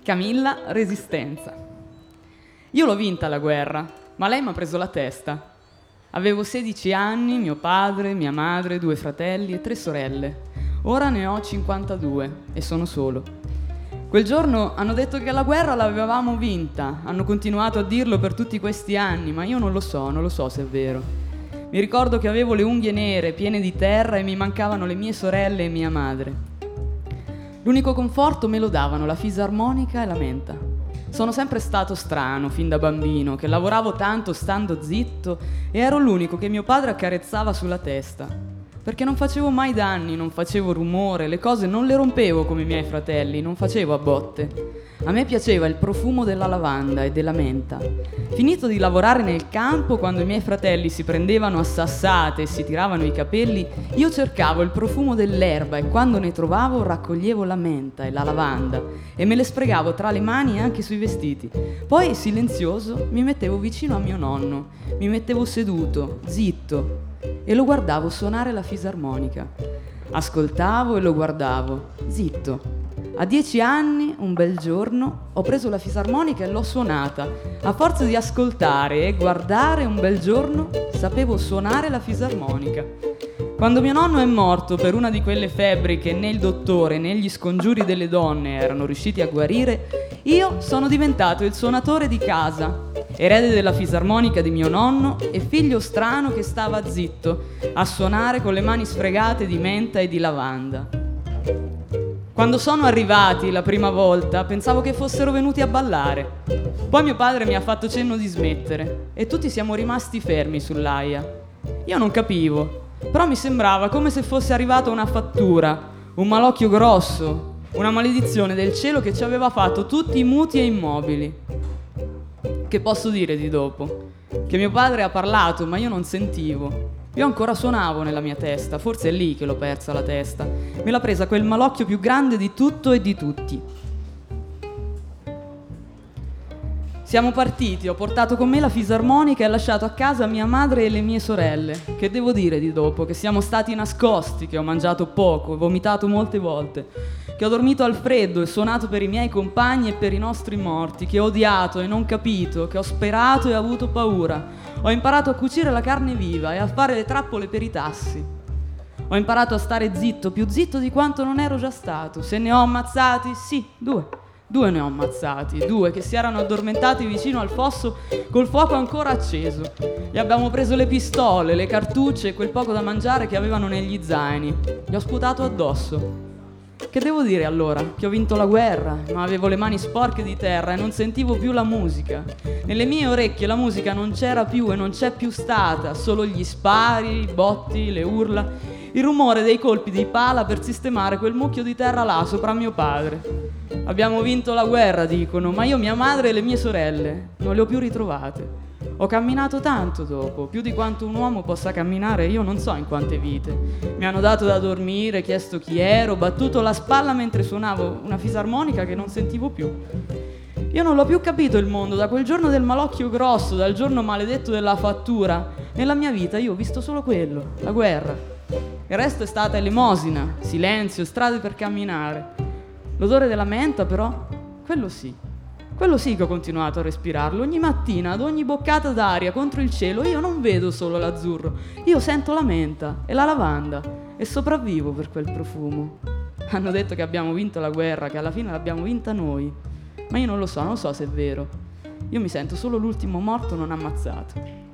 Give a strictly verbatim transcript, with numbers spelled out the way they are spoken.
Camilla Resistenza. Io l'ho vinta la guerra, ma lei mi ha preso la testa. Avevo sedici anni, mio padre, mia madre, due fratelli e tre sorelle. Ora ne ho cinquantadue e sono solo. Quel giorno hanno detto che la guerra l'avevamo vinta, hanno continuato a dirlo per tutti questi anni, ma io non lo so, non lo so se è vero. Mi ricordo che avevo le unghie nere, piene di terra e mi mancavano le mie sorelle e mia madre. L'unico conforto me lo davano la fisarmonica e la menta. Sono sempre stato strano, fin da bambino, che lavoravo tanto stando zitto e ero l'unico che mio padre accarezzava sulla testa. Perché non facevo mai danni, non facevo rumore, le cose non le rompevo come i miei fratelli, non facevo a botte. A me piaceva il profumo della lavanda e della menta. Finito di lavorare nel campo, quando i miei fratelli si prendevano a sassate e si tiravano i capelli, io cercavo il profumo dell'erba e quando ne trovavo raccoglievo la menta e la lavanda e me le sfregavo tra le mani e anche sui vestiti. Poi, silenzioso, mi mettevo vicino a mio nonno, mi mettevo seduto, zitto, e lo guardavo suonare la fisarmonica. Ascoltavo e lo guardavo, zitto. A dieci anni, un bel giorno, ho preso la fisarmonica e l'ho suonata. A forza di ascoltare e guardare, un bel giorno sapevo suonare la fisarmonica. Quando mio nonno è morto per una di quelle febbri che né il dottore né gli scongiuri delle donne erano riusciti a guarire, io sono diventato il suonatore di casa, erede della fisarmonica di mio nonno e figlio strano che stava zitto a suonare con le mani sfregate di menta e di lavanda. Quando sono arrivati la prima volta pensavo che fossero venuti a ballare. Poi mio padre mi ha fatto cenno di smettere e tutti siamo rimasti fermi sull'aia. Io non capivo, però mi sembrava come se fosse arrivata una fattura, un malocchio grosso, una maledizione del cielo che ci aveva fatto tutti muti e immobili. Che posso dire di dopo? Che mio padre ha parlato, ma io non sentivo. Io ancora suonavo nella mia testa, forse è lì che l'ho persa la testa. Me l'ha presa quel malocchio più grande di tutto e di tutti. Siamo partiti, ho portato con me la fisarmonica e ho lasciato a casa mia madre e le mie sorelle. Che devo dire di dopo? Che siamo stati nascosti, che ho mangiato poco, vomitato molte volte, che ho dormito al freddo e suonato per i miei compagni e per i nostri morti, che ho odiato e non capito, che ho sperato e avuto paura. Ho imparato a cucire la carne viva e a fare le trappole per i tassi. Ho imparato a stare zitto, più zitto di quanto non ero già stato. Se ne ho ammazzati? Sì, due. Due ne ho ammazzati, due che si erano addormentati vicino al fosso col fuoco ancora acceso. Gli abbiamo preso le pistole, le cartucce e quel poco da mangiare che avevano negli zaini. Gli ho sputato addosso. Che devo dire allora? Che ho vinto la guerra, ma avevo le mani sporche di terra e non sentivo più la musica. Nelle mie orecchie la musica non c'era più e non c'è più stata, solo gli spari, i botti, le urla, il rumore dei colpi di pala per sistemare quel mucchio di terra là sopra mio padre. Abbiamo vinto la guerra, dicono, ma io mia madre e le mie sorelle non le ho più ritrovate. Ho camminato tanto dopo, più di quanto un uomo possa camminare io non so in quante vite. Mi hanno dato da dormire, chiesto chi ero, battuto la spalla mentre suonavo una fisarmonica che non sentivo più. Io non l'ho più capito il mondo, da quel giorno del malocchio grosso, dal giorno maledetto della fattura. Nella mia vita io ho visto solo quello, la guerra. Il resto è stata elemosina, silenzio, strade per camminare. L'odore della menta però, quello sì. Quello sì che ho continuato a respirarlo. Ogni mattina, ad ogni boccata d'aria contro il cielo, io non vedo solo l'azzurro. Io sento la menta e la lavanda e sopravvivo per quel profumo. Hanno detto che abbiamo vinto la guerra, che alla fine l'abbiamo vinta noi. Ma io non lo so, non so se è vero. Io mi sento solo l'ultimo morto non ammazzato.